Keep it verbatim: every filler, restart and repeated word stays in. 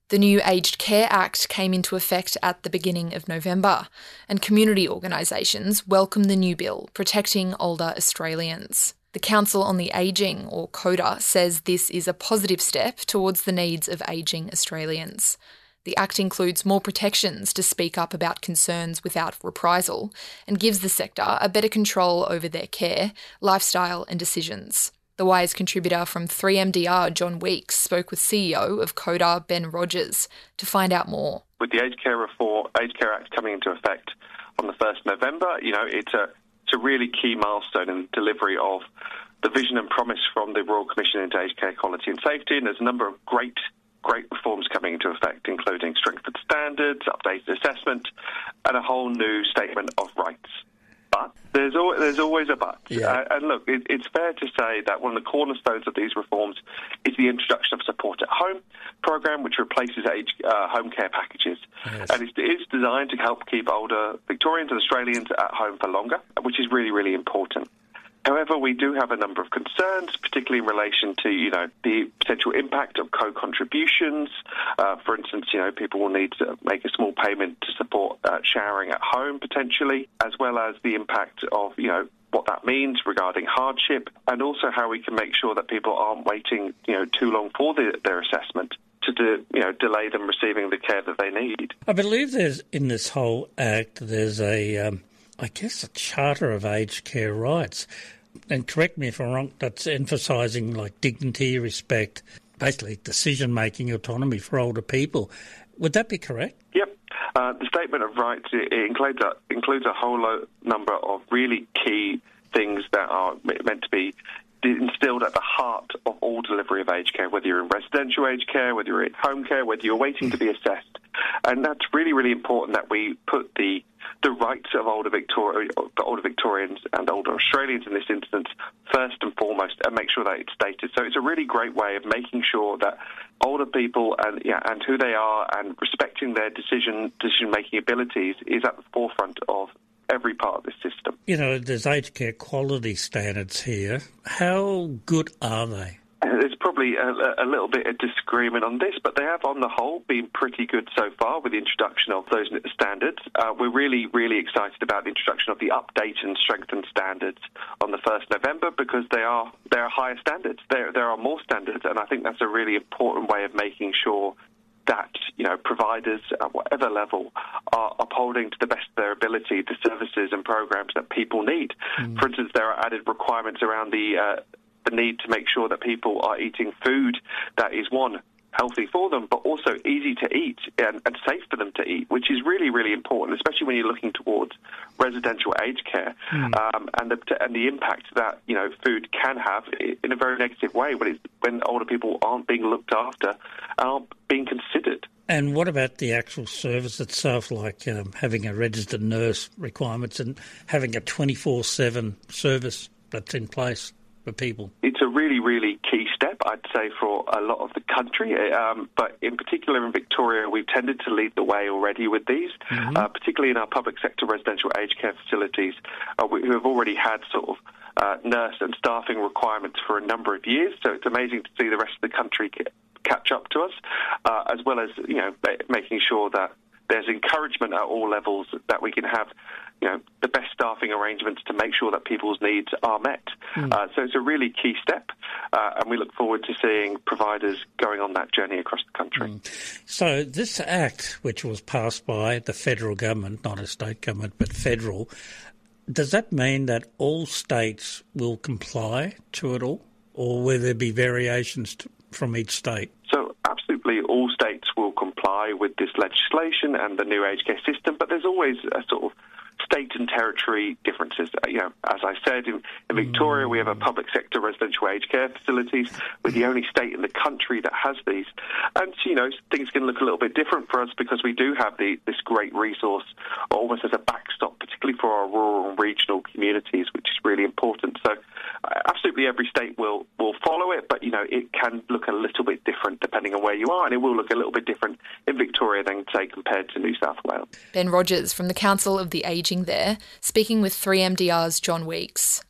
The new Aged Care Act came into effect at the beginning of November, and community organisations welcome the new bill protecting older Australians. The Council on the Ageing, or CODA, says this is a positive step towards the needs of ageing Australians. The Act includes more protections to speak up about concerns without reprisal and gives the sector a better control over their care, lifestyle and decisions. The Wise contributor from three M D R, John Weeks, spoke with C E O of CODA, Ben Rogers, to find out more. With the Aged Care Reform, Aged Care Act coming into effect on the first of November, you know, it's a It's a really key milestone in the delivery of the vision and promise from the Royal Commission into Aged Care Quality and Safety, and there's a number of great, great reforms coming into effect, including strengthened standards, updated assessment, and a whole new statement of rights. But there's always, there's always a but. Yeah. Uh, and look, it, it's fair to say that one of the cornerstones of these reforms is the introduction of Support at Home program, which replaces age uh, home care packages. Yes. And it's, it's designed to help keep older Victorians and Australians at home for longer, which is really, really important. However, we do have a number of concerns, particularly in relation to, you know, the potential impact of co-contributions. Uh, for instance, you know, people will need to make a small payment to support uh, showering at home, potentially, as well as the impact of, you know, what that means regarding hardship, and also how we can make sure that people aren't waiting, you know, too long for the, their assessment to, do, you know, delay them receiving the care that they need. I believe there's, in this whole act, there's a... Um I guess a charter of aged care rights. And correct me if I'm wrong, that's emphasising like dignity, respect, basically decision-making autonomy for older people. Would that be correct? Yep. Uh, the Statement of Rights it includes a, includes a whole lo- number of really key things that are meant to be instilled at the heart of all delivery of aged care, whether you're in residential aged care, whether you're in home care, whether you're waiting to be assessed. And that's really, really important that we put the the rights of older Victoria, older Victorians and older Australians in this instance first and foremost, and make sure that it's stated. So it's a really great way of making sure that older people and yeah, and who they are and respecting their decision decision making abilities is at the forefront of every part of this system. You know, there's aged care quality standards here. How good are they? There's probably a, a little bit of disagreement on this, but they have, on the whole, been pretty good so far with the introduction of those standards. Uh, we're really, really excited about the introduction of the updated and strengthened standards on the first of November because they are they are higher standards. There there are more standards, and I think that's a really important way of making sure that, you know, providers at whatever level are upholding to the best of their ability the services and programs that people need. Mm. For instance, there are added requirements around the uh, the need to make sure that people are eating food that is, one, healthy for them, but also easy to eat and, and safe for them to eat, which is really, really important, especially when you're looking towards residential aged care mm. um, and the and the impact that, you know, food can have in a very negative way when it's, when older people aren't being looked after, aren't being considered. And what about the actual service itself, like um, having a registered nurse requirements and having a twenty-four seven service that's in place for people? It's a really, really key step, I'd say, for a lot of the country. Um, but in particular in Victoria, we've tended to lead the way already with these, mm-hmm. uh, particularly in our public sector residential aged care facilities, uh, who have already had sort of uh, nurse and staffing requirements for a number of years. So it's amazing to see the rest of the country get, catch up to us, uh, as well as, you know, making sure that there's encouragement at all levels that we can have, you know, the best staffing arrangements to make sure that people's needs are met. Mm. Uh, so it's a really key step, uh, and we look forward to seeing providers going on that journey across the country. Mm. So this act, which was passed by the federal government, not a state government, but federal, does that mean that all states will comply to it all, or will there be variations to, from each state? So absolutely all states will comply with this legislation and the new aged care system, but there's always a sort of state and territory differences. You know, as I said, in, in Victoria we have a public sector residential aged care facilities. We're the only state in the country that has these. And, you know, things can look a little bit different for us because we do have the, this great resource almost as a backstop, particularly for our rural and regional communities, which is really important. So uh, absolutely every state will, will follow it, but, you know, it can look a little bit different depending on where you are, and it will look a little bit different in Victoria than, say, compared to New South Wales. Ben Rogers from the Council of the Ageing there, speaking with three M D R's John Weeks.